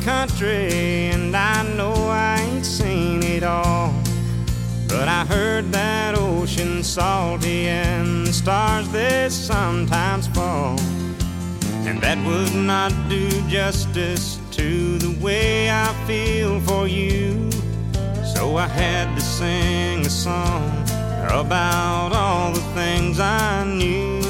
country, and I know I ain't seen it all. But I heard that ocean's salty and the stars they sometimes fall. And that would not do justice to the way I feel for you. So I had to sing a song about all the things I knew.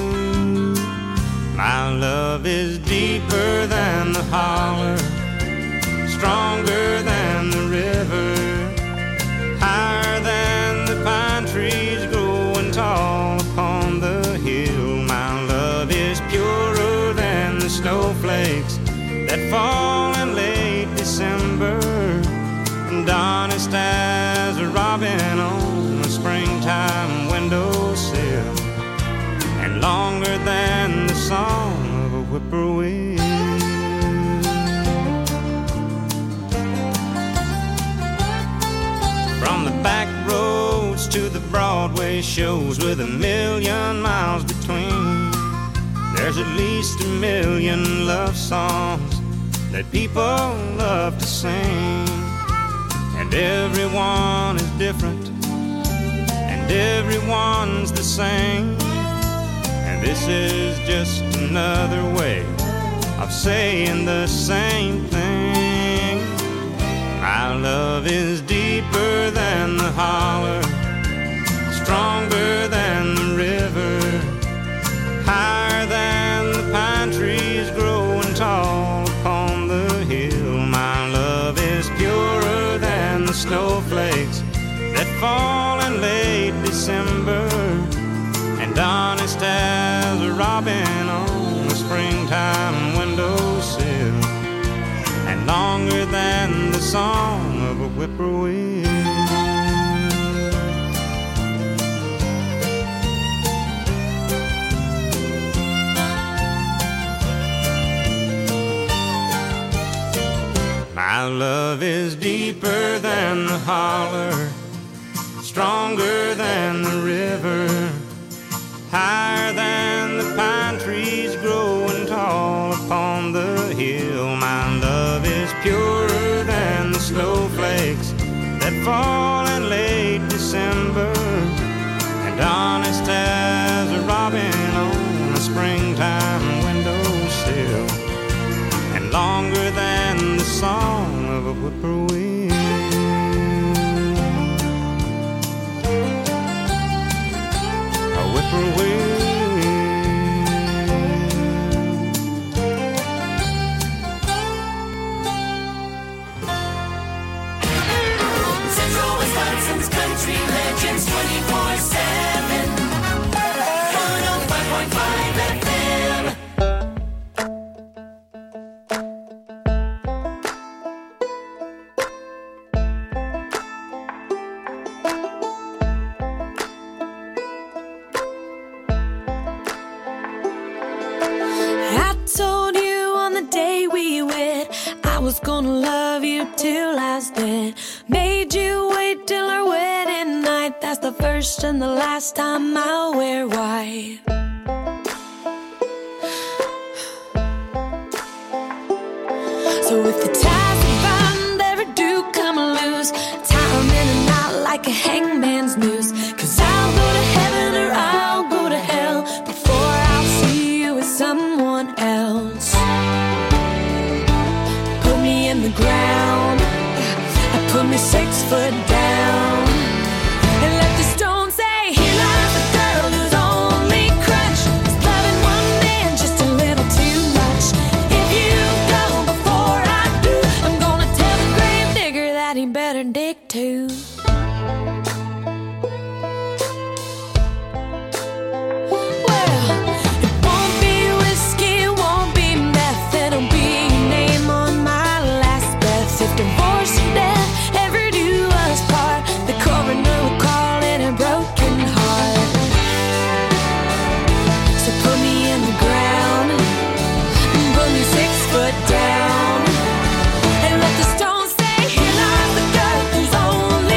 My love is deeper than the holler, stronger than the river, higher than the pine trees growing tall upon the hill. My love is purer than the snowflakes that fall in late December, and honest as a robin on a springtime windowsill, and longer than the song of a whippoorwill. From the back roads to the Broadway shows with 1,000,000 miles between, there's at least 1,000,000 love songs that people love to sing. And everyone is different, and everyone's the same. And this is just another way of saying the same thing. My love is deeper than the holler, stronger than the river, higher than the pine trees growing tall upon the hill. My love is purer than the snowflakes that fall in late December, and honest as a robin on a springtime windowsill, and longer than the song of a whippoorwill. My love is deeper than the holler, stronger than the river, higher than the pine trees growing tall upon the hill. My love is purer than the snowflakes that fall in late December, and honest as a robin on a springtime windowsill, and longer than the song of a whippoorwill. A whippoorwill. Central Wisconsin's country legends 24/7. 105.5 FM. I told you on the day we wed I was gonna love you till I was dead. Made you wait till our wedding night. That's the first and the last time I'll wear white. So if the ties that bind ever do come loose, tie 'em in a knot like a hangman's noose. 'Cause I'll go to heaven or I'll go to hell before I'll see you with someone else. Put me in the ground, put me 6 foot down, and let the stone say, here lies a girl whose only crutch is loving one man just a little too much. If you go before I do, I'm gonna tell the grave digger that he better dig too. Well, it won't be whiskey, it won't be meth, it'll be your name on my last breath. If divorce or death ever do us part, the coroner will call it a broken heart. So put me in the ground, put me 6 foot down, and let the stone say, here lies the girl whose only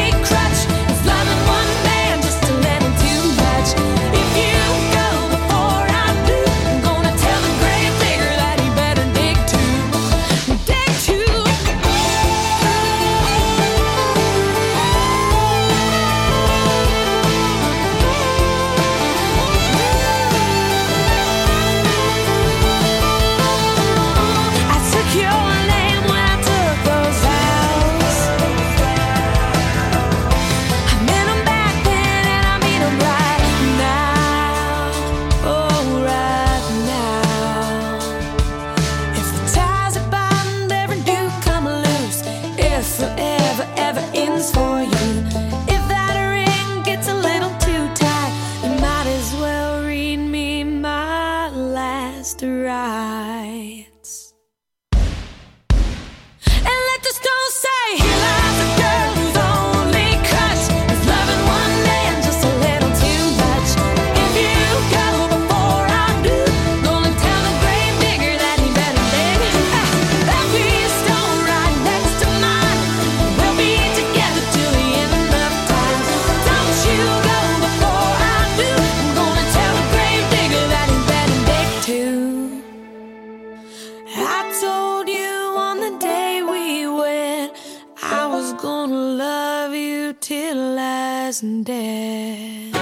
wasn't dead.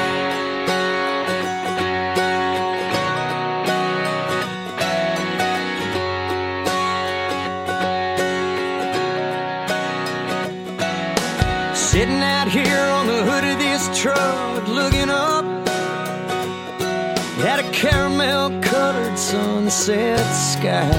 Sitting out here on the hood of this truck, looking up at a caramel-colored sunset sky.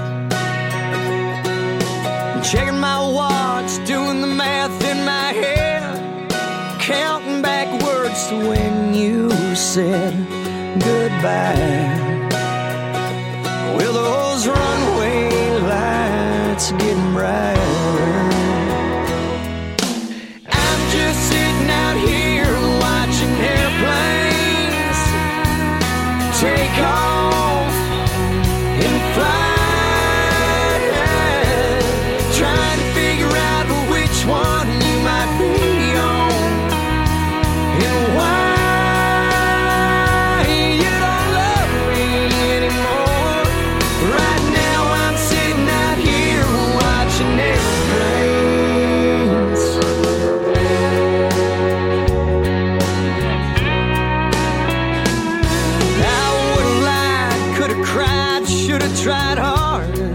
Checking my watch, doing the math in my head, counting backwards to when you said goodbye. Well, those runway lights are getting brighter. I'm just sitting out here watching airplanes take off and fly. One you might be on, and why you don't love me anymore. Right now I'm sitting out here watching airplanes. I would've lied, could've cried, should've tried harder,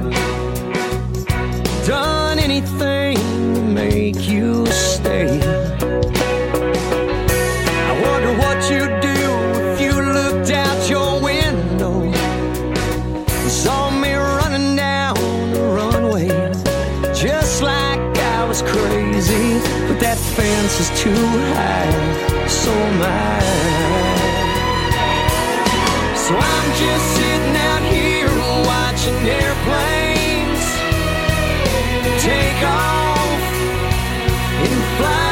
done anything make you stay. I wonder what you'd do if you looked out your window and saw me running down the runway, just like I was crazy. But that fence is too high, so am I. So I'm just sitting out here watching airplanes take off and fly,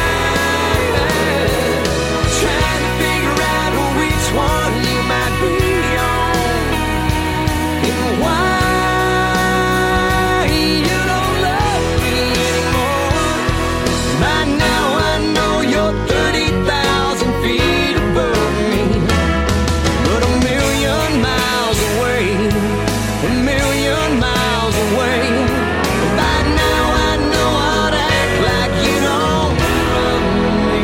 trying to figure out which one you might be on, and why you don't love me anymore. By now I know you're 30,000 feet above me, but a million miles away, a million miles away. By now I know I'd act like you don't love me,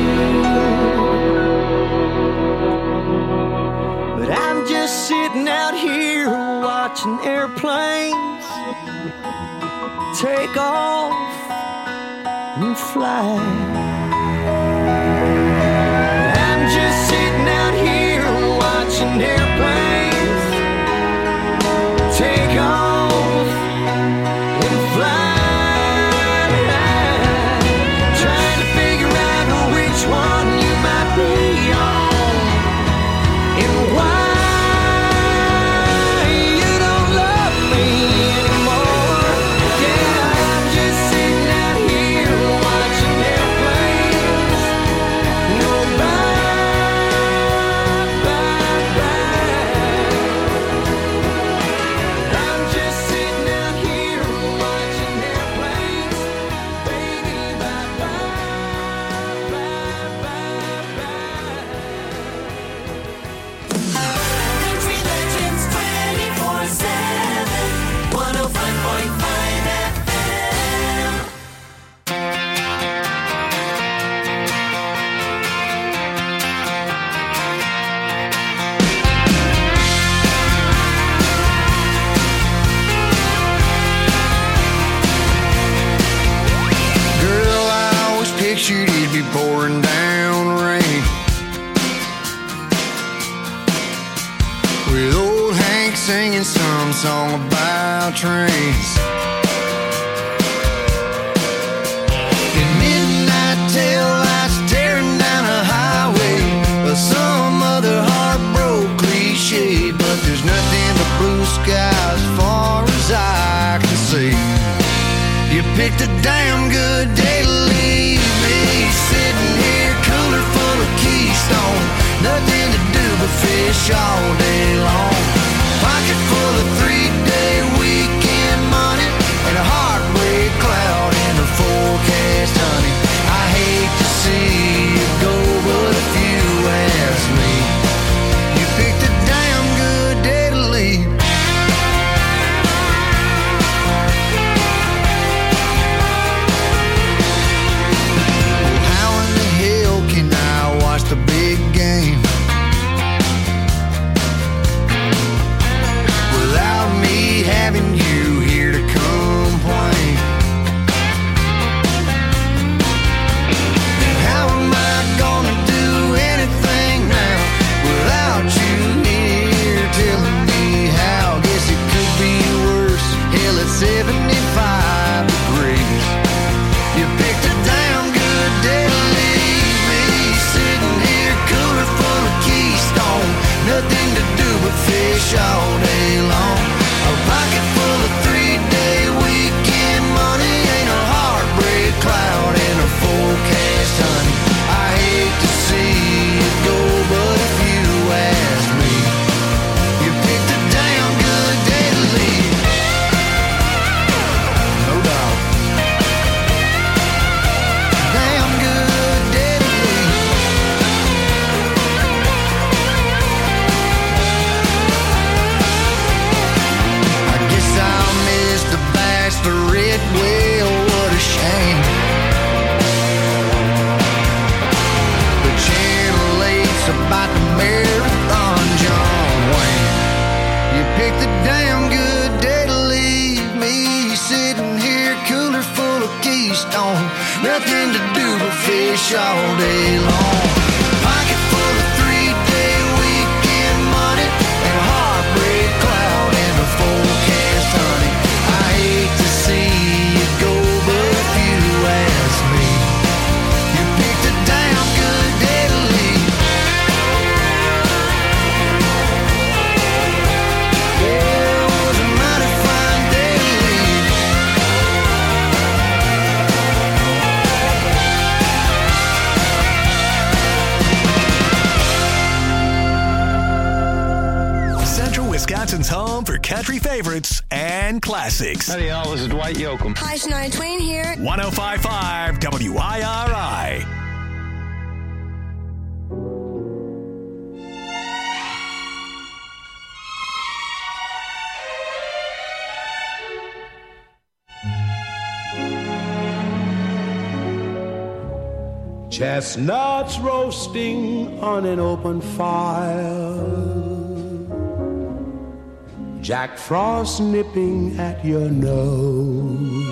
but I'm just sitting out here watching airplanes take off and fly. I'm just sitting out here watching airplanes take off and fly, trying to figure out which one you might be on, and why you don't love me anymore. Yeah, I'm just sitting out here watching airplanes go by, by, by. I'm just sitting out here watching airplanes, baby, bye, bye, bye, bye, bye. Country Legends 24/7, 105.5 FM. Girl, I always pictured you'd be pouring down rain, with old Hank singing some song about trains. In midnight tail lights tearing down a highway, or some other heartbroken cliche, but there's nothing but blue skies as far as I can see. You picked a damn good day to leave me, sitting here cooler full of Keystone, nothing to do but fish all day long. Pocket full of 3-day weekend money and a heartbreak cloud in the forecast, honey. I hate to see you go, but if you ask me, you picked a damn good day to leave. How in the hell well, what a shame. The Channel 8's about the marathon, John Wayne. You picked a damn good day to leave me sitting here, cooler full of Keystone. Nothing to do but fish all day long. Pocket full of 3-day weekend money and a heartbreak cloud in the forecast, honey. I hate to see you go, but if you ask me, you picked a damn good day to leave. Yeah, it was a mighty fine day to leave. Central Wisconsin's home for country favorites and classics. Howdy, y'all. This is Dwight Yoakam. Hi, Shania Twain here. 105.5 WIRI. Chestnuts roasting on an open fire, Jack Frost nipping at your nose,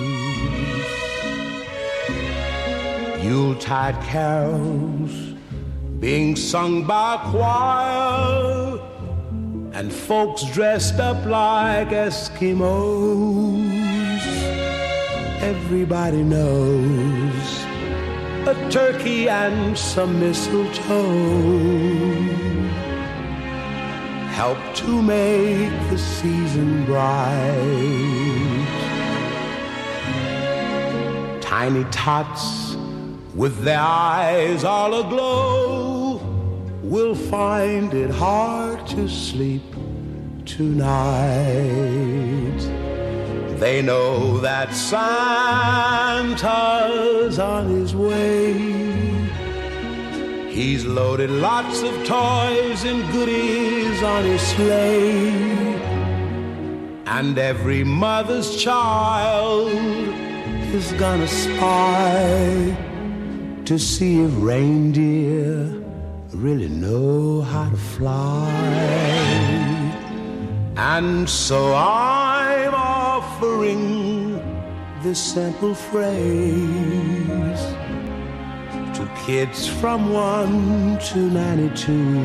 Yuletide carols being sung by choir, and folks dressed up like Eskimos. Everybody knows a turkey and some mistletoe help to make the season bright. Tiny tots with their eyes all aglow will find it hard to sleep tonight. They know that Santa's on his way. He's loaded lots of toys and goodies on his sleigh. And every mother's child is gonna spy to see if reindeer really know how to fly. And so I'm offering this simple phrase to kids from 1 to 92.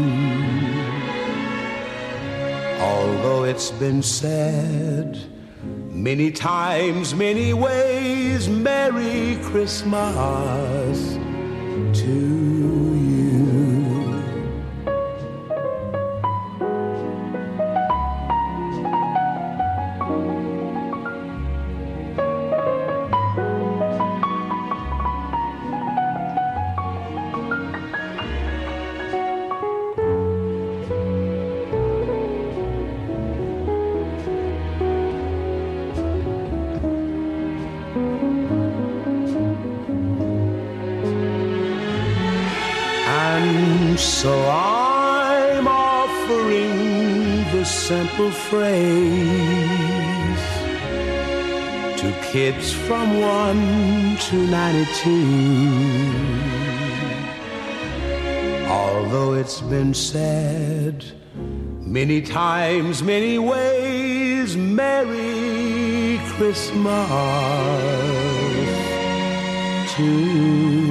Although it's been said many times, many ways, Merry Christmas to you. So I'm offering the simple phrase to kids from 1 to 92. Although it's been said many times, many ways, Merry Christmas to you.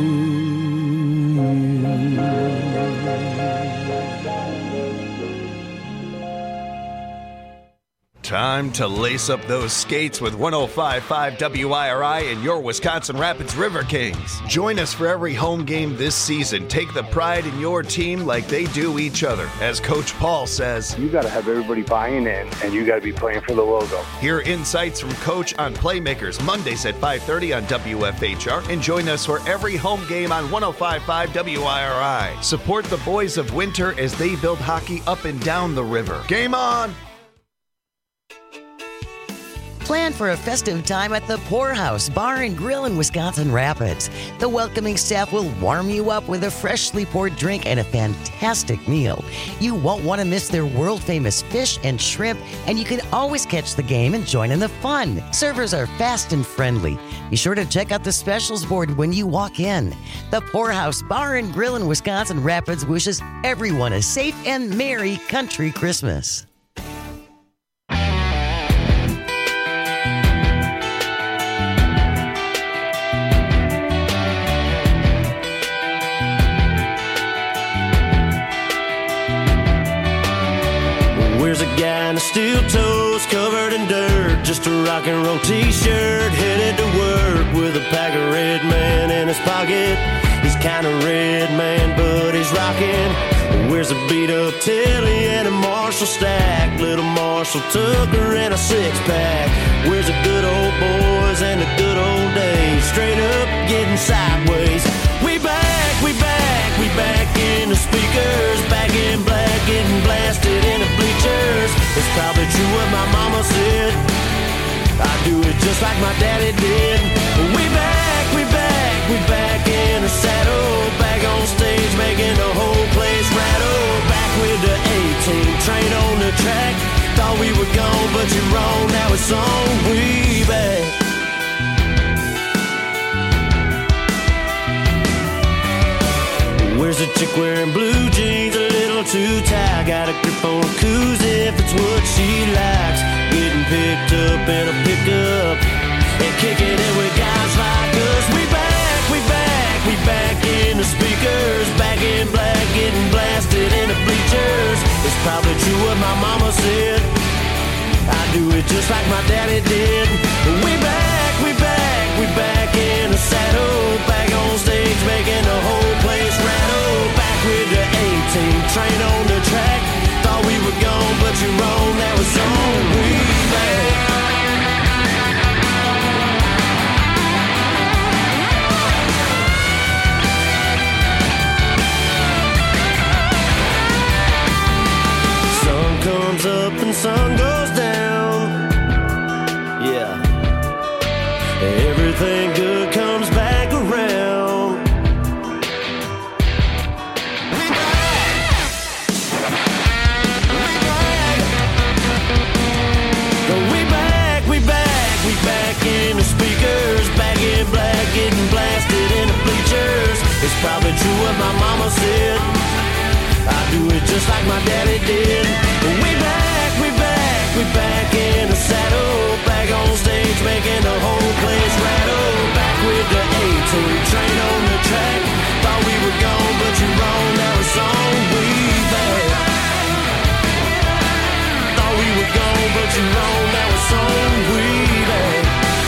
Time to lace up those skates with 105.5 WIRI and your Wisconsin Rapids River Kings. Join us for every home game this season. Take the pride in your team like they do each other. As Coach Paul says, You got to have everybody buying in, and you got to be playing for the logo. hear insights from Coach on Playmakers Mondays at 5:30 on WFHR, and join us for every home game on 105.5 WIRI. Support the boys of winter as they build hockey up and down the river. Game on! Plan for a festive time at the Poorhouse Bar and Grill in Wisconsin Rapids. The welcoming staff will warm you up with a freshly poured drink and a fantastic meal. You won't want to miss their world-famous fish and shrimp, and you can always catch the game and join in the fun. Servers are fast and friendly. Be sure to check out the specials board when you walk in. The Poorhouse Bar and Grill in Wisconsin Rapids wishes everyone a safe and merry country Christmas. Where's a guy in a steel toes covered in dirt, just a rock and roll t-shirt, headed to work with a pack of Red Man in his pocket. He's kinda red, man, but he's rockin'. Where's a beat up Tilly and a Marshall stack, little Marshall Tucker and a six-pack. Where's the good old boys and the good old days, straight up getting sideways. We back in the speakers, back in black, getting blasted in the bleachers. It's probably true what my mama said, I do it just like my daddy did. We back in the saddle, back on stage making the whole place rattle. Back with the A-team, train on the track. Thought we were gone, but you're wrong, now it's on. We back. Where's a chick wearing blue jeans, a little too tight? Got a grip on a koozie if it's what she likes. Getting picked up in a pickup and kicking it with guys like us. We back in the speakers, back in black, getting blasted in the bleachers. It's probably true what my mama said, I do it just like my daddy did. We back in the saddle, back on stage making the whole place rattle. Back with the A-team, train on the track. Thought we were gone, but you're wrong, that was on. We back. Sun comes up and sun goes down. Yeah. Everything good comes back around. We back in the speakers, back in black, getting blasted in the bleachers. It's probably true what my mama said, I do it just like my daddy did. We back in the saddle, back on stage making the whole place rattle. Back with the A-team, train on the track. Thought we were gone, but you're wrong, now it's on. We back. Thought we were gone, but you're wrong, now it's on. We back.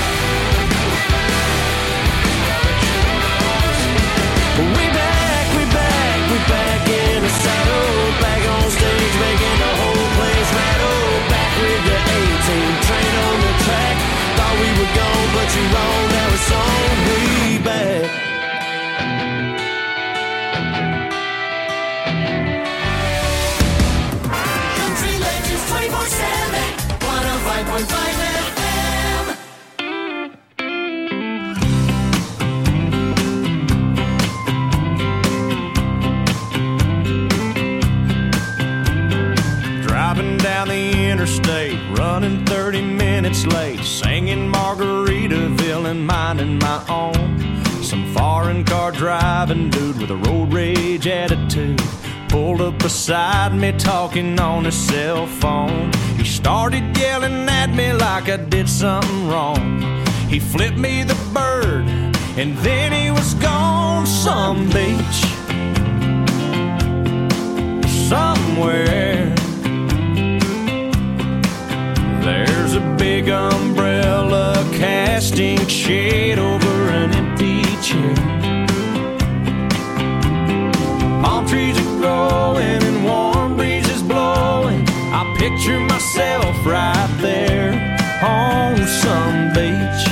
We back in the saddle, back on stage making the whole place rattle. Back with the A-team, train on the track. Thought we were gone, but you're wrong, now it's on. We back. Country Legends 24/7, 105.5 FM. Driving down the interstate, running 30 minutes late, singing Margaritaville and minding my own. Some foreign car driving dude with a road rage attitude pulled up beside me talking on his cell phone. He started yelling at me like I did something wrong. He flipped me the bird and then he was gone. Some beach somewhere, there's a big umbrella casting shade over an empty chair. Palm trees are growing and warm breezes blowing. I picture myself right there on some beach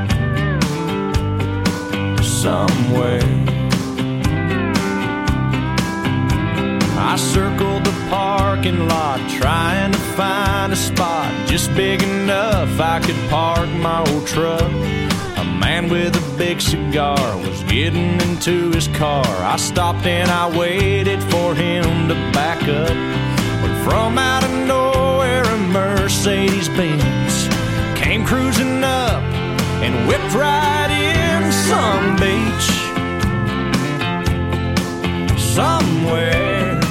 somewhere. I circled the parking parking lot, trying to find a spot just big enough I could park my old truck. A man with a big cigar was getting into his car. I stopped and I waited for him to back up. But from out of nowhere, a Mercedes-Benz came cruising up and whipped right in some beach somewhere.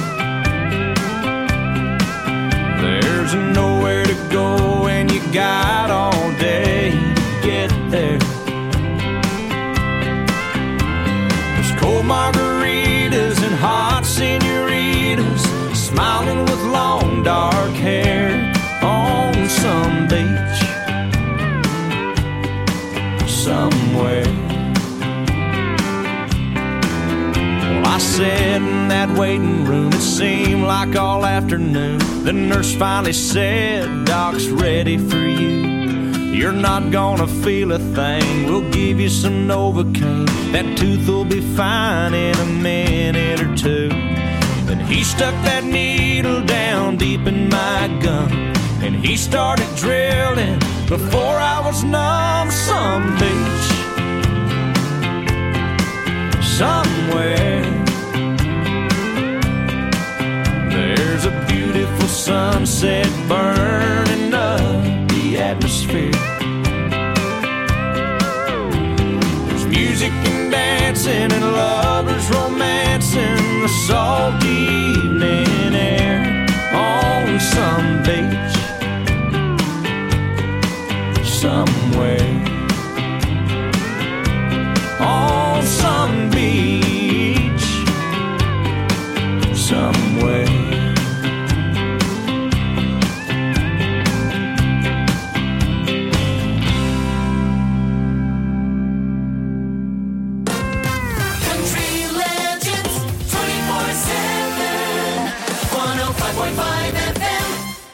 There's nowhere to go and you got all day to get there. There's cold margaritas and hot senoritas smiling with long dark hair on some beach somewhere. Well, I sat in that waiting room, it seemed like all afternoon. The nurse finally said, "Doc's ready for you. You're not gonna feel a thing. We'll give you some Novocaine. That tooth will be fine in a minute or two." Then he stuck that needle down deep in my gum, and he started drilling before I was numb. Some beach somewhere. There's a beautiful sunset burning up the atmosphere. There's music and dancing and lovers romancing the salty evening air on some beach somewhere. On some beach somewhere. Country legends 24/7 105.5 FM.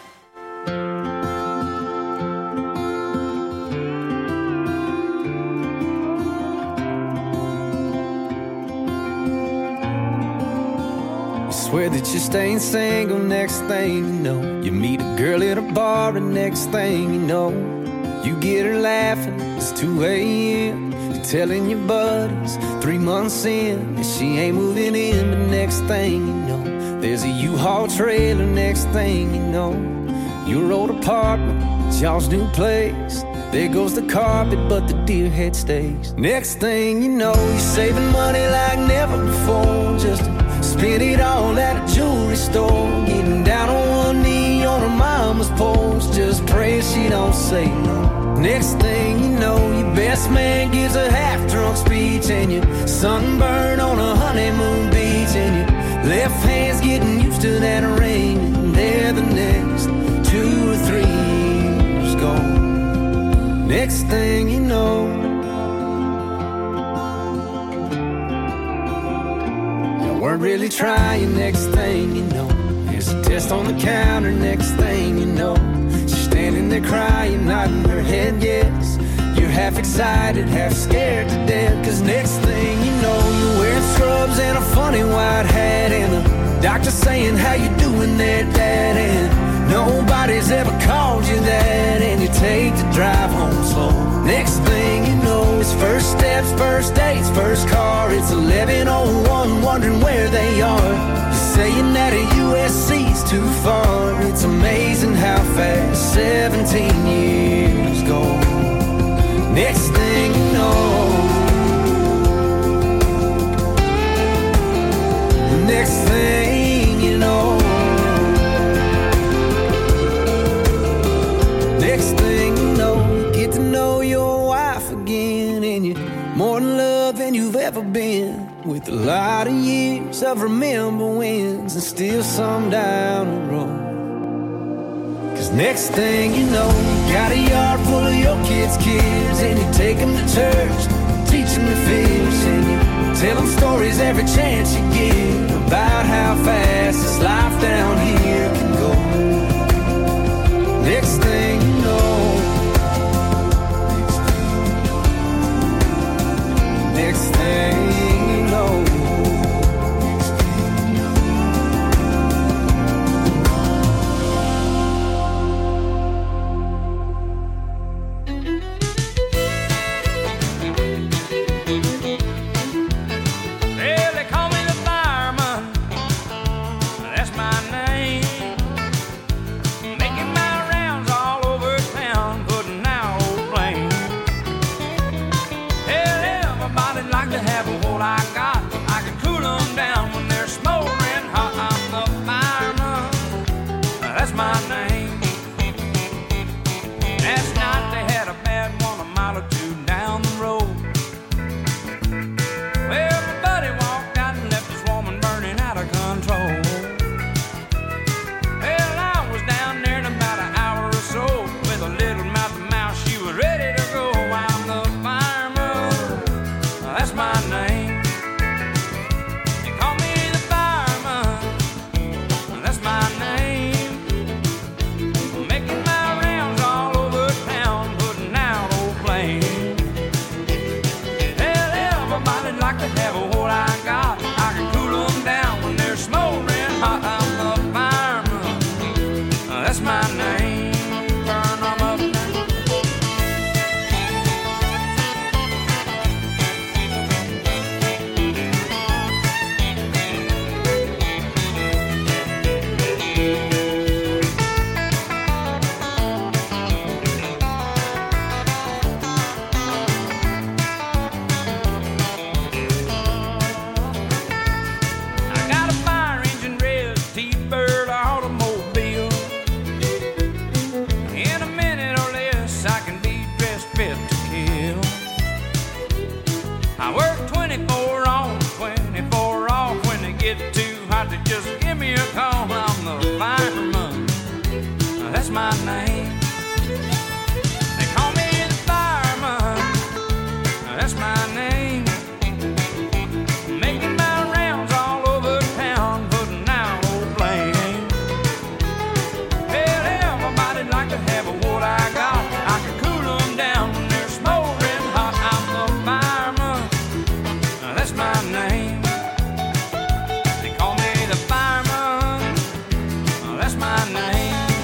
Swear that you're staying single, next thing you know, you meet a girl at a bar, and next thing you know, you get her laughing, it's 2 a.m. You're telling your buddies 3 months in that she ain't moving in. But next thing you know, there's a U-Haul trailer. Next thing you know, your old apartment, it's y'all's new place. There goes the carpet, but the deer head stays. Next thing you know, you're saving money like never before, just to spend it all at a jewelry store. Getting down on one knee on her mama's porch, just praying she don't say no. Next thing you know, your best man gives a half-drunk speech, and you're sunburned on a honeymoon beach, and your left hand's getting used to that ring, and there the next 2 or 3 years gone. Next thing you know, weren't really trying. Next thing you know, there's a test on the counter. Next thing you know, she's standing there crying, nodding her head yes. You're half excited, half scared to death, cause next thing you know, you're wearing scrubs and a funny white hat, and the doctor saying, "How you doing there, Dad?" And nobody's ever called you that, and you take the drive home slow. Next thing you know, it's first steps, first dates, first car. It's 11:01, wondering where they are. You're saying that a USC's too far. It's amazing how fast 17 years go. Next thing you know, next thing you know, next thing you know, you get to know your wife again, and you're more in love than you've ever been, with a lot of years of remember wins and still some down the road. Cause next thing you know, you got a yard full of your kids' kids, and you take them to church, teach them to fish, and you tell them stories every chance you get about how fast this life down here can go. Next thing you know, next thing you know, what I got. I can cool them down when they're smoldering hot. I'm the fireman, that's my name. Last night they had a bad one a mile or two down the road. Well, my buddy walked out and left his woman burning out of control. Well, I was down there in about an hour or so with a little mouth to mouth. She was ready to go. I'm the fireman, that's my name. They call me the fireman, that's my name. Making my rounds all over town, putting out old flames. Well, everybody like to have what I got. I can cool them down when they're smoldering hot. I'm the fireman, that's my name. Burn them up now. I got a fire engine red T-Bird automobile. In a minute or less, I can be dressed fit to kill. I work 24 on, 24 off. When they get too hot, they just give me a call. I'm the fireman, that's my name. They call me the fireman, that's my name. Making my rounds all over town, putting out old flames. Well, everybody like to have what I got. I can cool them down when they're smoldering hot. I'm the fireman, that's my name. They call me the fireman, that's my name.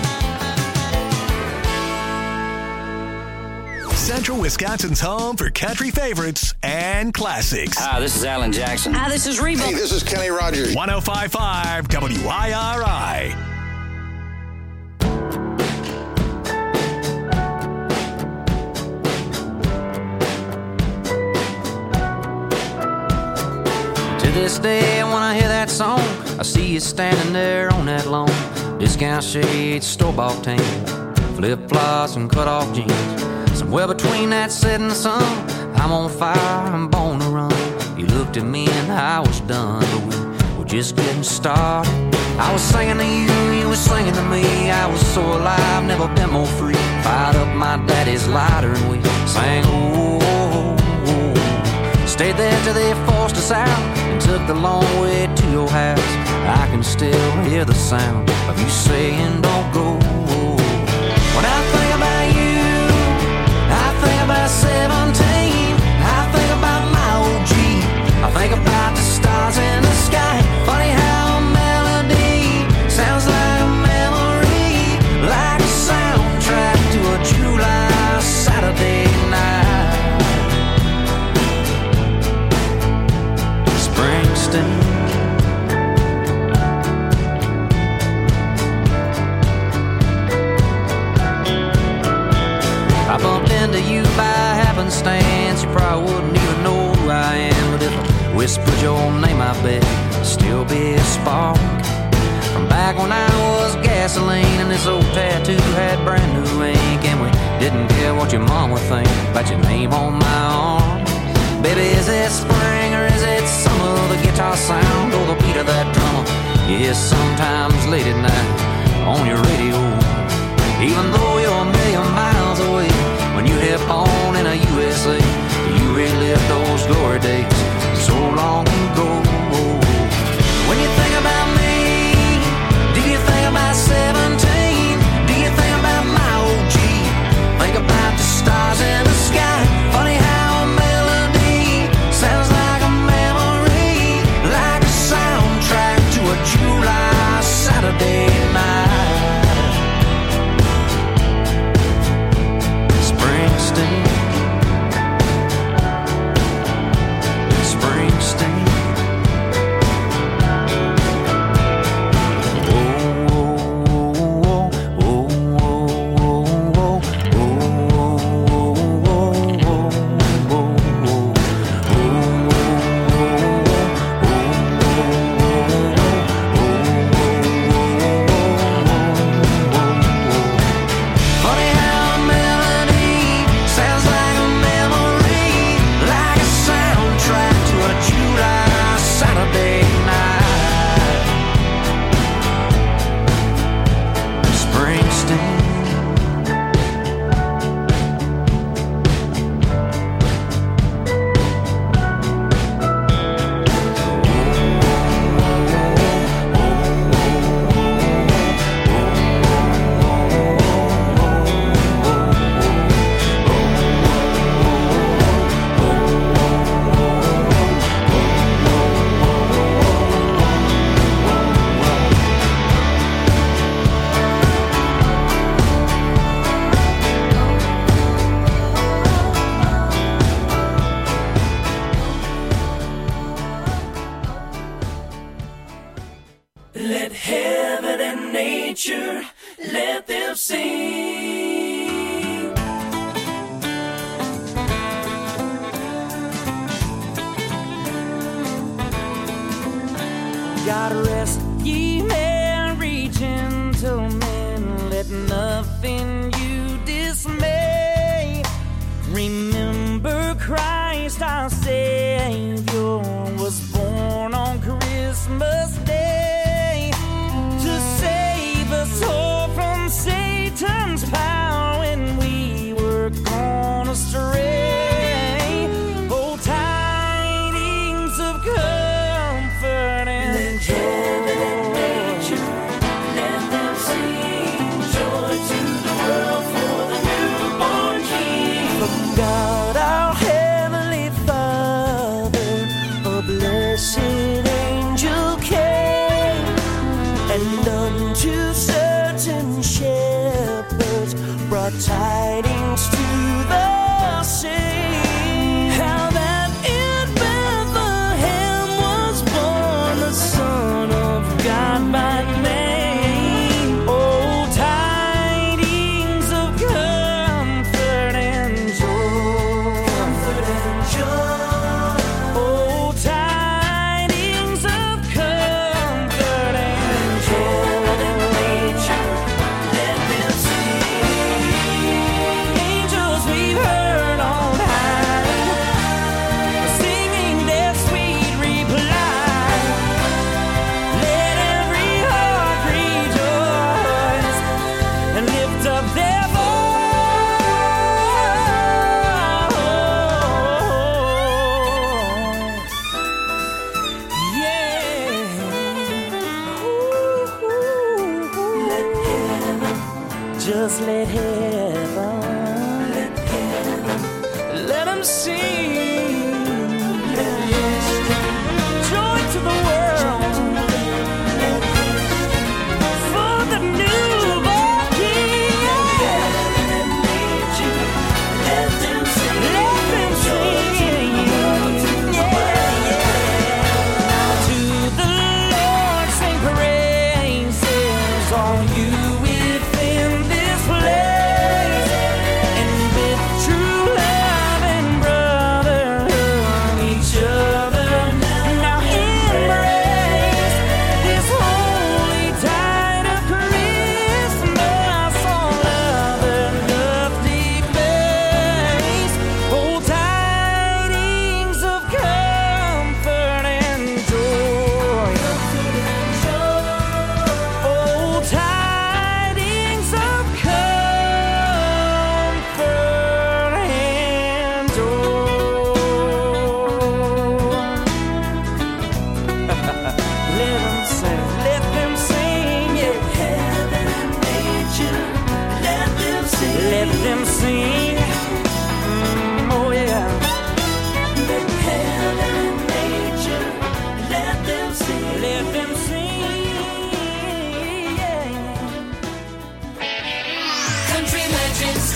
Central Wisconsin's home for country favorites and classics. Hi, this is Alan Jackson. Hi, this is Reba. Hey, this is Kenny Rogers. 105.5 WIRI. To this day, when I hear that song, I see you standing there on that lawn. Discount shades, store-bought tan, flip-flops and cut-off jeans. Somewhere between that set and the sun, I'm on fire, I'm born to run. You looked at me and I was done, but we were just getting started. I was singing to you, you were singing to me. I was so alive, never been more free. Fired up my daddy's lighter and we sang, oh, oh, oh. Stayed there till they forced us out and took the long way to your house. I can still hear the sound of you saying don't go. When I think about you, I think about 17. I think about my old Jeep. I think about the stars in the sky. Funny how a melody sounds like a memory, like a soundtrack to a July Saturday night. Springsteen. I bumped into you by happenstance. You probably wouldn't even know who I am, but if I whispered your name, I bet it'd still be a spark. From back when I was gasoline and this old tattoo had brand new ink, and we didn't care what your mom would think about your name on my arm. Baby, is it spring or is it summer? The guitar sound or the beat of that drummer you hear sometimes late at night on your radio. Even though you're a million miles away, when you hit on in a USA, you relive those glory days so long ago. When you think about me, do you think about 17? Do you think about my old Jeep? Think about the stars in the sky. Funny how a melody sounds like a memory, like a soundtrack to a July Saturday night. God rest ye merry gentlemen, let nothing you dismay. Remember Christ our Savior was born on Christmas Day to save us all from Satan's power when we were gone astray. Oh, tidings of comfort and joy. Let them sing joy to the world for the newborn King. From God our Heavenly Father, a blessed angel came, and unto certain shepherds brought tidings to the same. How that in Bethlehem was born the Son of God by name. Oh, tidings of comfort and joy. Comfort and joy. Oh, tidings of comfort and joy. Let them sing. Angels we've heard on high, singing their sweet reply. Let every heart rejoice and lift up their voice. Yeah. Let heaven, just let heaven, let them sing. Joy to the world for the newborn King. Let them sing. To the Lord sing praises, all you within this place, and with true love and brotherhood each other now embrace this holy tide of Christmas. All other doth debase. Oh, tidings of comfort and joy. Oh, tidings of comfort and joy. Let them sing, yeah. Heaven and nature, let them sing. Let them sing. Oh, yeah. Let heaven and nature, let them sing. Let them sing, yeah. Country Legends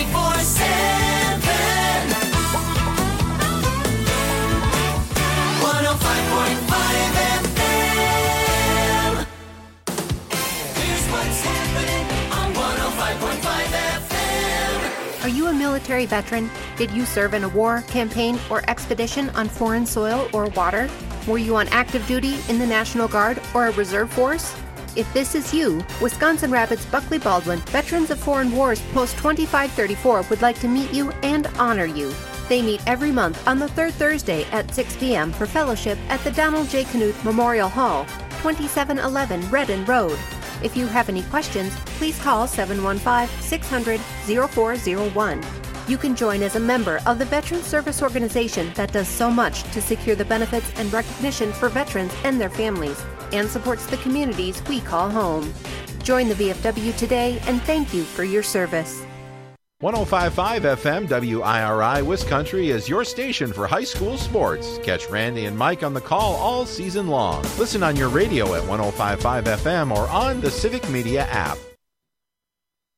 24/7. 105.5 FM. Here's what's happening on 105.5 FM. Are you a military veteran? Did you serve in a war, campaign, or expedition on foreign soil or water? Were you on active duty in the National Guard or a reserve force? If this is you, Wisconsin Rapids Buckley Baldwin Veterans of Foreign Wars Post 2534 would like to meet you and honor you. They meet every month on the third Thursday at 6 p.m. for fellowship at the Donald J. Knuth Memorial Hall, 2711 Redden Road. If you have any questions, please call 715-600-0401. You can join as a member of the Veteran Service Organization that does so much to secure the benefits and recognition for veterans and their families, and supports the communities we call home. Join the VFW today, and thank you for your service. 105.5 FM WIRI Wiscountry is your station for high school sports. Catch Randy and Mike on the call all season long. Listen on your radio at 105.5 FM or on the Civic Media app.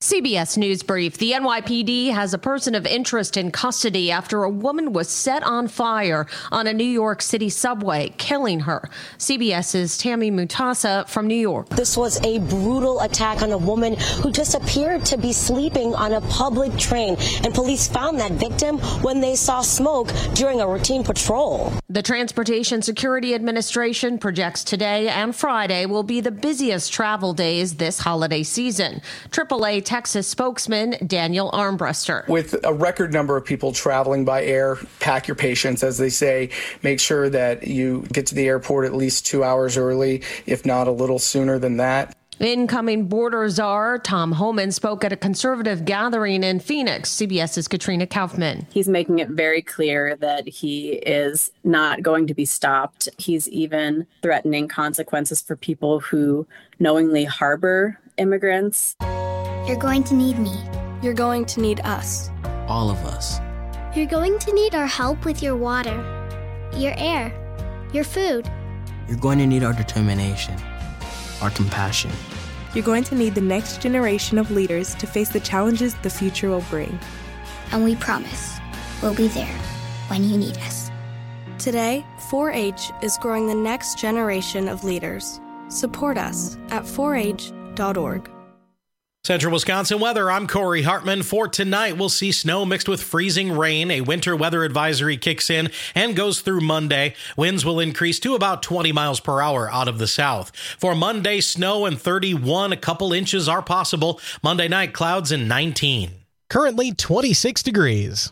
CBS News Brief. The NYPD has a person of interest in custody after a woman was set on fire on a New York City subway, killing her. CBS's Tammy Mutasa from New York. This was a brutal attack on a woman who just appeared to be sleeping on a public train, and police found that victim when they saw smoke during a routine patrol. The Transportation Security Administration projects today and Friday will be the busiest travel days this holiday season. AAA Texas spokesman Daniel Armbruster. With a record number of people traveling by air, pack your patience, as they say. Make sure that you get to the airport at least 2 hours early, if not a little sooner than that. Incoming border czar Tom Homan spoke at a conservative gathering in Phoenix. CBS's Katrina Kaufman. He's making it very clear that he is not going to be stopped. He's even threatening consequences for people who knowingly harbor immigrants. You're going to need me. You're going to need us. All of us. You're going to need our help with your water, your air, your food. You're going to need our determination, our compassion. You're going to need the next generation of leaders to face the challenges the future will bring. And we promise we'll be there when you need us. Today, 4-H is growing the next generation of leaders. Support us at 4h.org. Central Wisconsin weather. I'm Corey Hartman. For tonight, we'll see snow mixed with freezing rain. A winter weather advisory kicks in and goes through Monday. Winds will increase to about 20 miles per hour out of the south. For Monday, snow and 31. A couple inches are possible. Monday night, clouds and 19. Currently 26 degrees.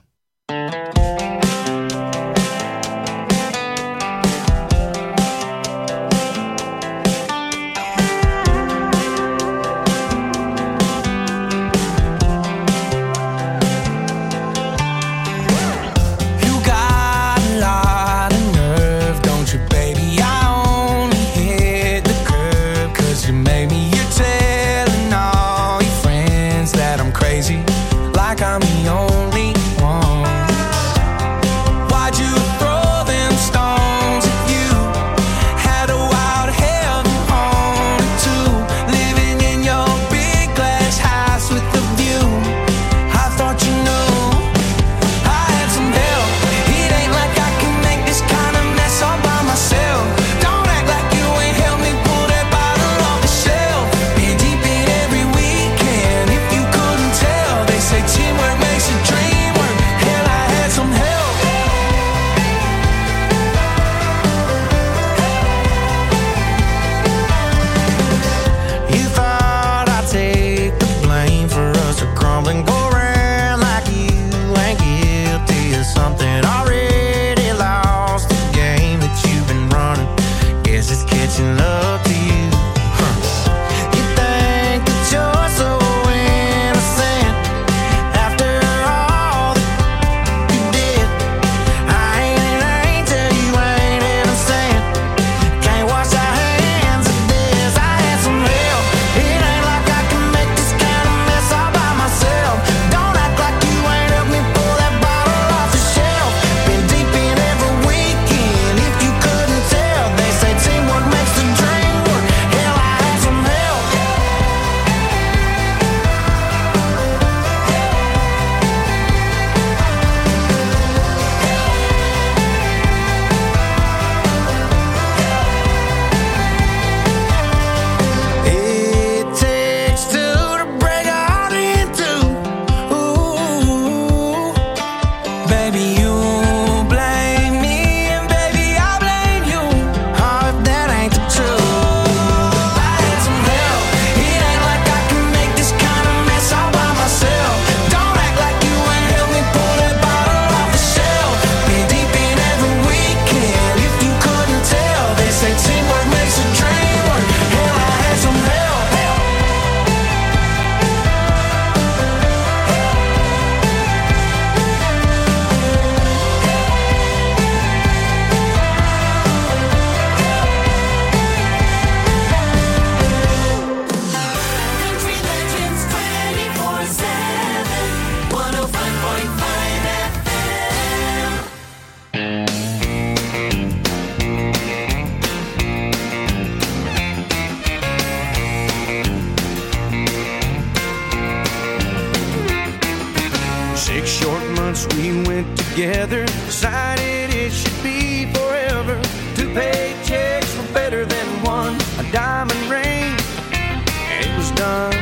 together, decided it should be forever. 2 paychecks were better than one, a diamond ring, and it was done.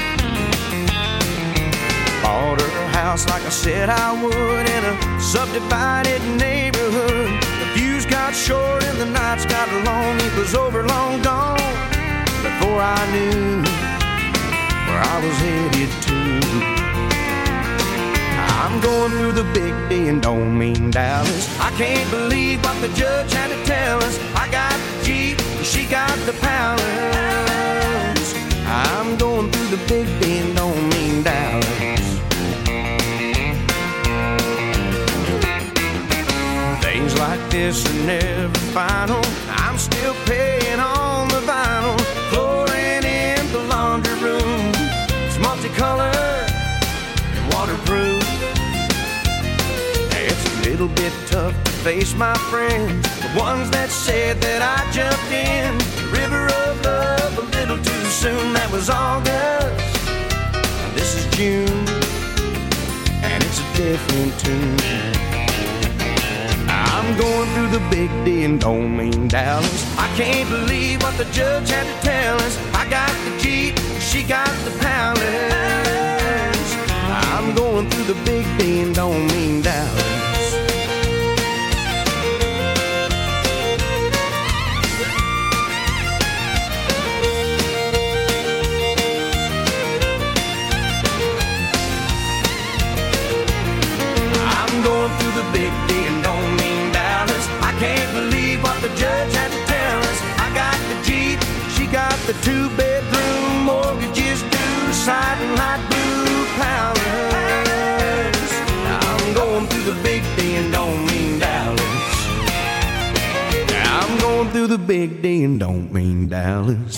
Bought her a house like I said I would in a subdivided neighborhood. The views got short and the nights got long. It was over, long gone, before I knew where I was headed to. I'm going through the big D and don't mean Dallas. I can't believe what the judge had to tell us. I got the Jeep, she got the Palace. I'm going through the big D and don't mean Dallas. Things like this are never final. I'm still paying on the vinyl. Flooring in the laundry room, it's multicolored and waterproof. It's a little bit tough to face my friends, the ones that said that I jumped in the river of love a little too soon. That was August, this is June, and it's a different tune. I'm going through the big D and don't mean Dallas. I can't believe what the judge had to tell us. I got the Jeep, she got the Palace. I'm going through the big D and don't mean Dallas. I'm going through the big D and don't mean Dallas. I can't believe what the judge had to tell us. I got the Jeep, she got the 2-bedroom, mortgages due, siding light blue Palace. I'm going through the big D and don't mean Dallas. I'm going through the big D and don't mean Dallas.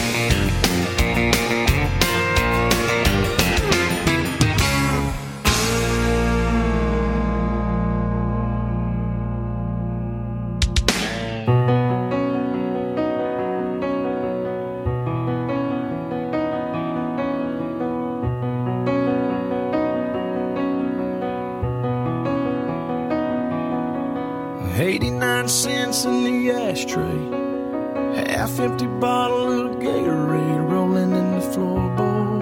In the ashtray, half-empty bottle of Gatorade rolling in the floorboard.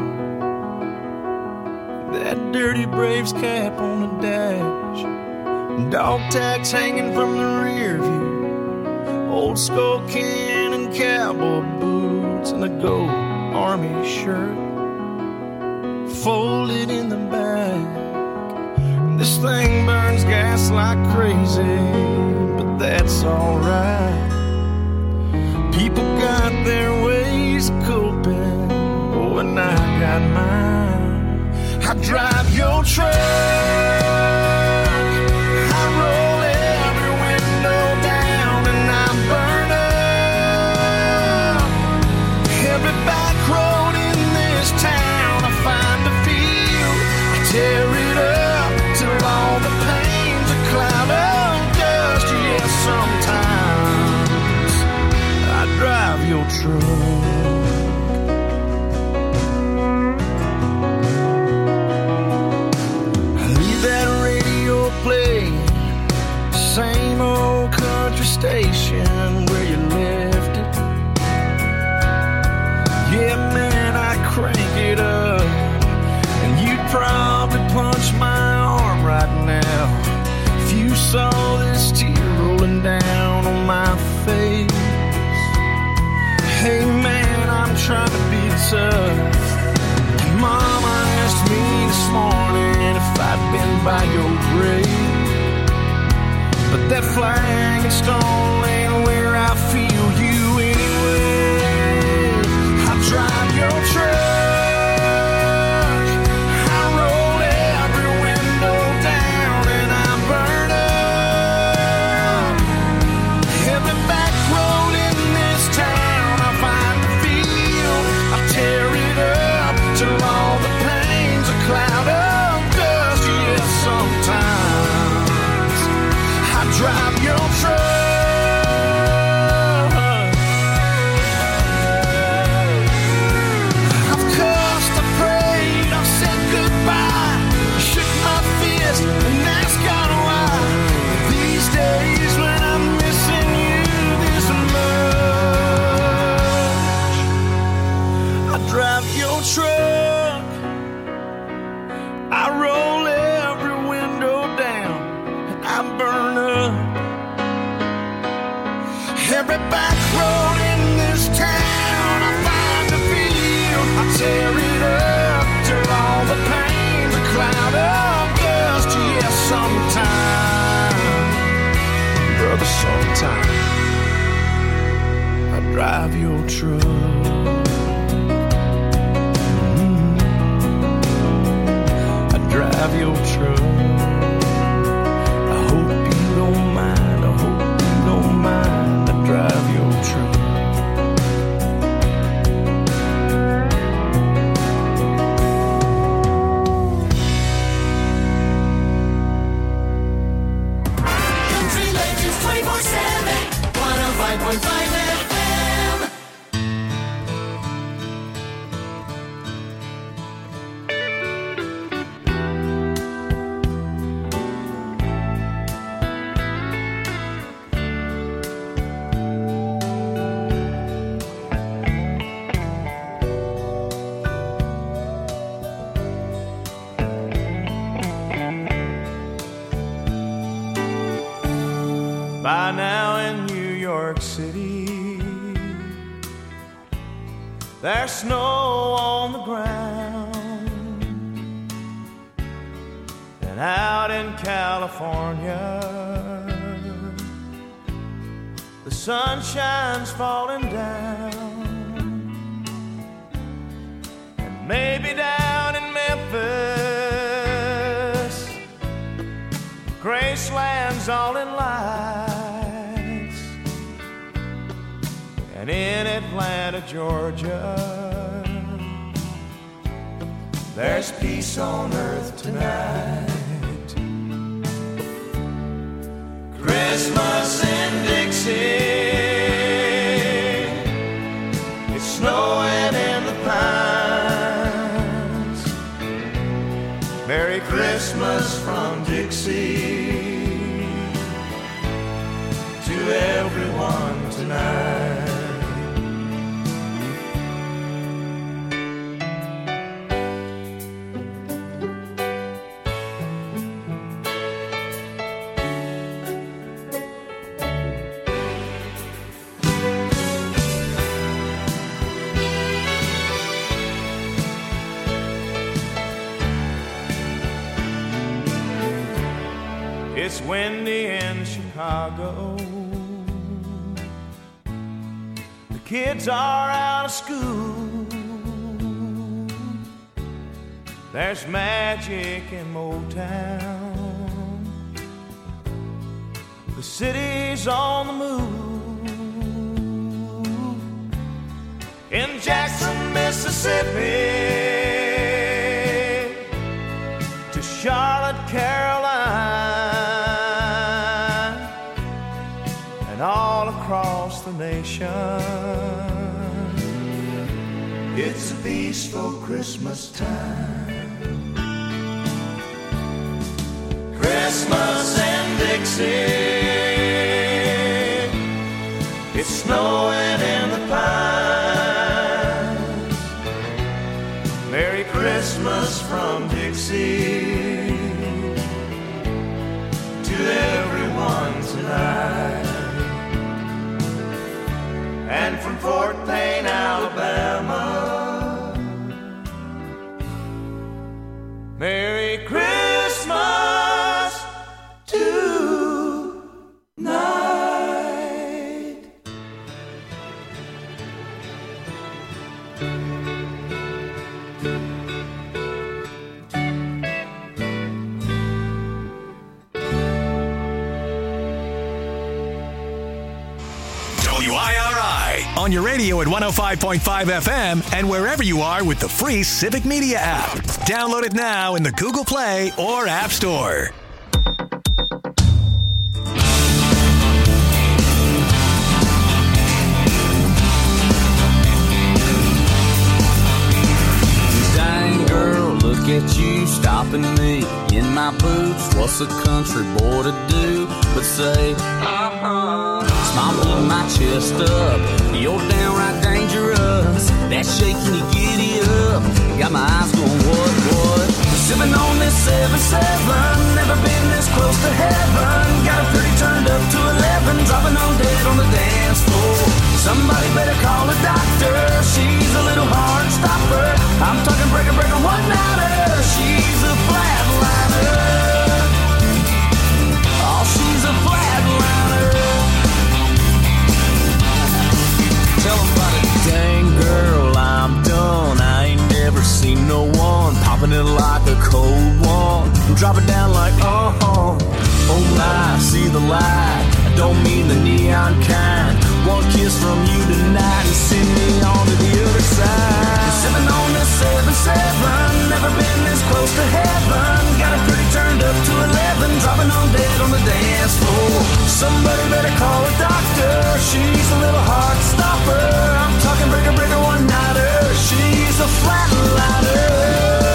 That dirty Braves cap on the dash, dog tags hanging from the rear view, old skull can and cowboy boots, and a gold army shirt folded in the back. This thing burns gas like crazy, that's alright. People got their ways of coping, oh, and I got mine. I drive your truck, I roll every window down, and I burn up every back road in this town. I find a field, I tear it up till all the pain's a cloud of dust. Yeah, sometimes I drive your truck. I leave that radio playing, same old country station where you left it. Yeah, man, I crank it up, and you'd probably punch my arm right now if you saw this tear rolling down on my face. Hey man, I'm trying to be tough. Mama asked me this morning if I'd been by your grave, but that flag and stone ain't where I feel you anyway. I drive your truck, drive your truck. I've cussed, I prayed, I've said goodbye, shook my fist and asked God why. up. Every back road in this town I find a field, I tear it up till all the pain's a cloud of dust. Yes, sometime, brother, sometime I drive your truck. Drive your truck. I hope you don't mind. I hope you don't mind. I drive your truck. Country Legends 24/7, 105.5 FM. By now in New York City, there's snow on the ground. And out in California, the sunshine's falling down. And maybe down in Memphis, Graceland's all in lights. And in Atlanta, Georgia, there's peace on earth tonight. Christmas in Dixie, it's snowing in the pines. Merry Christmas from Dixie to everyone tonight. It's windy in Chicago. The kids are out of school. There's magic in Motown. The city's on the move. In Jackson, Mississippi, to Charlotte, Carolina, and all across the nation, it's a peaceful Christmas time. Christmas in Dixie, it's snowing in the pines. Merry Christmas from Dixie to everyone tonight. And from Fort Payne, Alabama, Merry Christmas tonight. WIRI on your radio at 105.5 FM and wherever you are with the free Civic Media app. Download it now in the Google Play or App Store. Dang girl, look at you stopping me in my boots. What's a country boy to do but say, Smile, pull my chest up. You're downright dangerous. That shaking, you giddy up. Got my eyes going, what? Sipping on this 7-7. Never been this close to heaven. Got a pretty turn see the light. I don't mean the neon kind. One kiss from you tonight and send me on to the other side. Sipping on this 7-7, never been this close to heaven. Got it pretty turned up to 11, dropping on dead on the dance floor. Somebody better call a doctor. She's a little heart stopper. I'm talking breaker, breaker, one-nighter. She's a flatliner.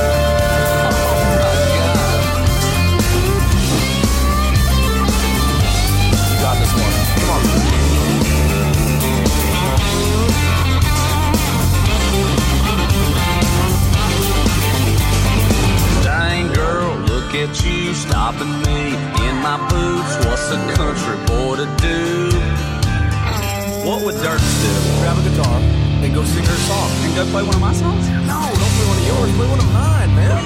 Look at you stopping me in my boots. What's a country boy to do? What would Dirks do? Grab a guitar and go sing her song. And go play one of my songs? No, don't play one of yours. Play one of mine, man.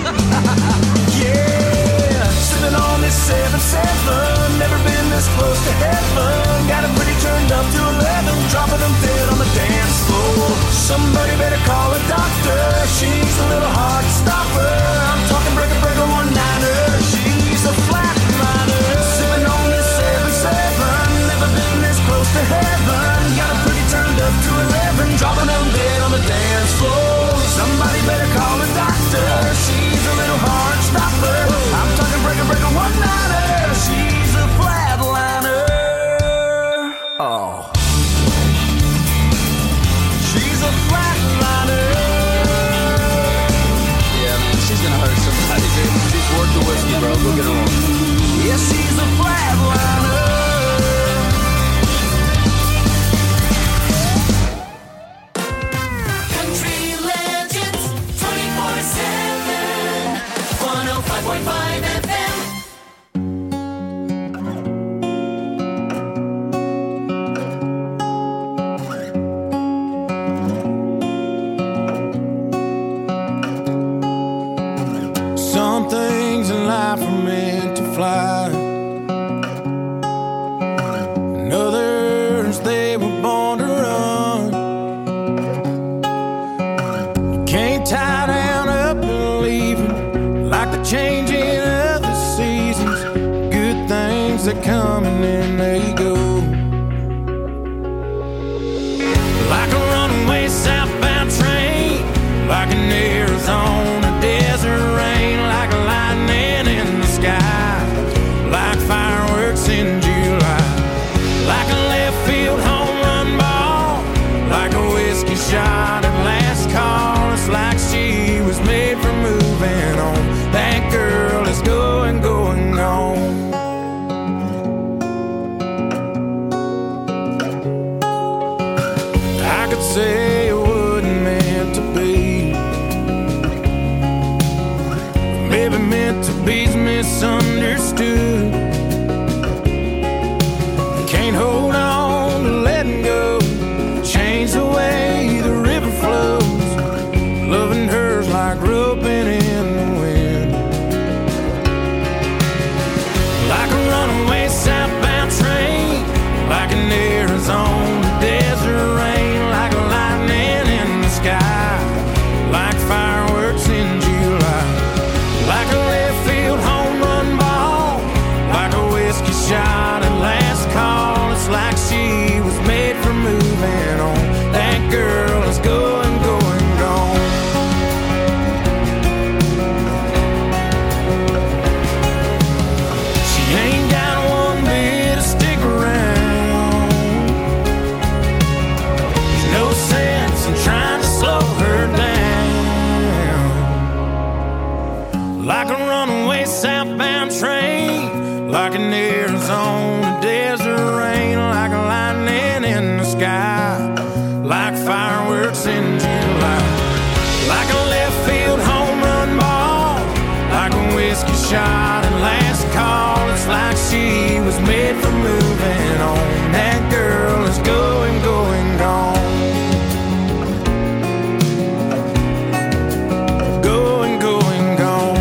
Yeah, sitting on this 7-7. Never been this close to heaven. Got it pretty turned up to 11. Dropping them dead on the dance floor. Somebody better call a doctor. She's a little heart stopper. I'm talking breaker, breaker, one-nighter. She's a flatliner. Sipping on this 7-7. Never been this close to heaven. Got it pretty turned up to 11. Dropping them dead on the dance floor. Somebody better call a doctor. She's a little heart stopper. I'm talking breaker, breaker, one-nighter. She's a flatliner. Oh. She's a flatliner. Yeah, man, she's gonna hurt somebody, dude. She's worth the whiskey, bro. Go get her on. Yeah, she's a flatliner. Country legends 24/7. 105.5 FM. Some things in life are meant to fly, and others they were born to run. You can't tie down up and leave them like the changing of the seasons. Good things that come and then they go, like a runaway southbound train, like an Arizona desert rain, like a lightning in the sky, like fireworks in July, like a left field home run ball, like a whiskey shot at last call. It's like she was made for moving on. That girl is going, going, gone. I could say it wasn't meant to be, maybe meant to be's misunderstood. Can't hold on to letting go, change the way the river flows. Loving her's like roping in the wind, like a runaway southbound train, like an Arizona desert rain, like a lightning in the sky, like fireworks in July, like a left field home run ball, like a whiskey shot at last call. It's like she was made for moving on. That girl is going, going, gone. She ain't got one bit to stick around. There's no sense in trying to slow her down, like a runaway southbound train, like an Arizona desert rain, like a lightning in the sky, like fireworks in July, like a left field home run ball, like a whiskey shot at last call. It's like she was made for moving on. That girl is going, going, gone. Going, going, gone.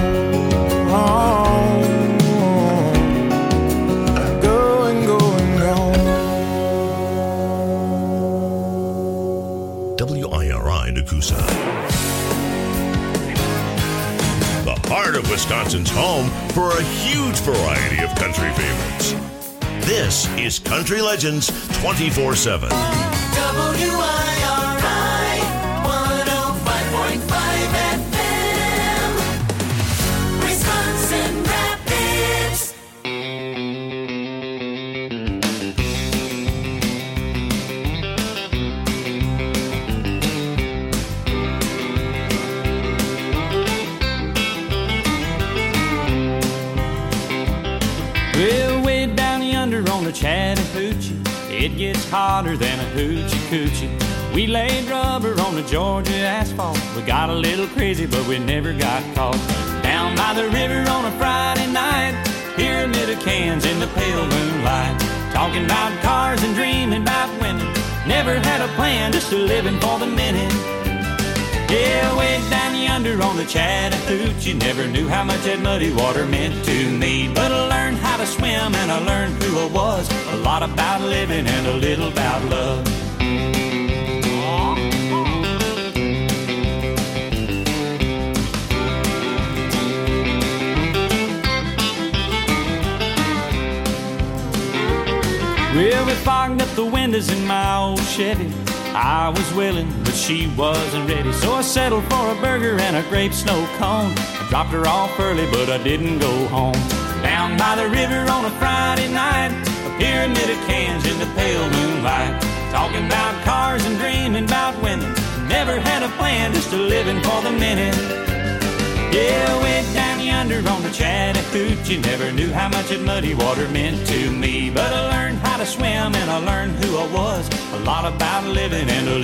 Going, going, gone. WIRI Nakusa. The heart of Wisconsin's home for a huge variety of country favorites. This is Country Legends 24/7. WIRI 105.5 FM, Wisconsin Rapids. Well, way down yonder on the Chattahoochee, it gets hotter than a hoochie coochie. We laid rubber on the Georgia asphalt. We got a little crazy, but we never got caught. Down by the river on a Friday night, pyramid of cans in the pale moonlight. Talking about cars and dreaming about women. Never had a plan, just a living for the minute. Yeah, way down yonder on the Chattahoochee, never knew how much that muddy water meant to me. But I learned how to swim and I learned who I was. A lot about living and a little about love. Well, we fogged up the windows in my old Chevy. I was willing, but she wasn't ready. So I settled for a burger and a grape snow cone. I dropped her off early, but I didn't go home. Down by the river on a Friday night, a pyramid of cans in the pale moonlight. Talking about cars and dreaming about women. Never had a plan, just a living for the minute. Yeah, way down yonder on the Chattahoochee, never knew how much that muddy water meant to me. But I learned how to swim and I learned who I was. A lot about living and a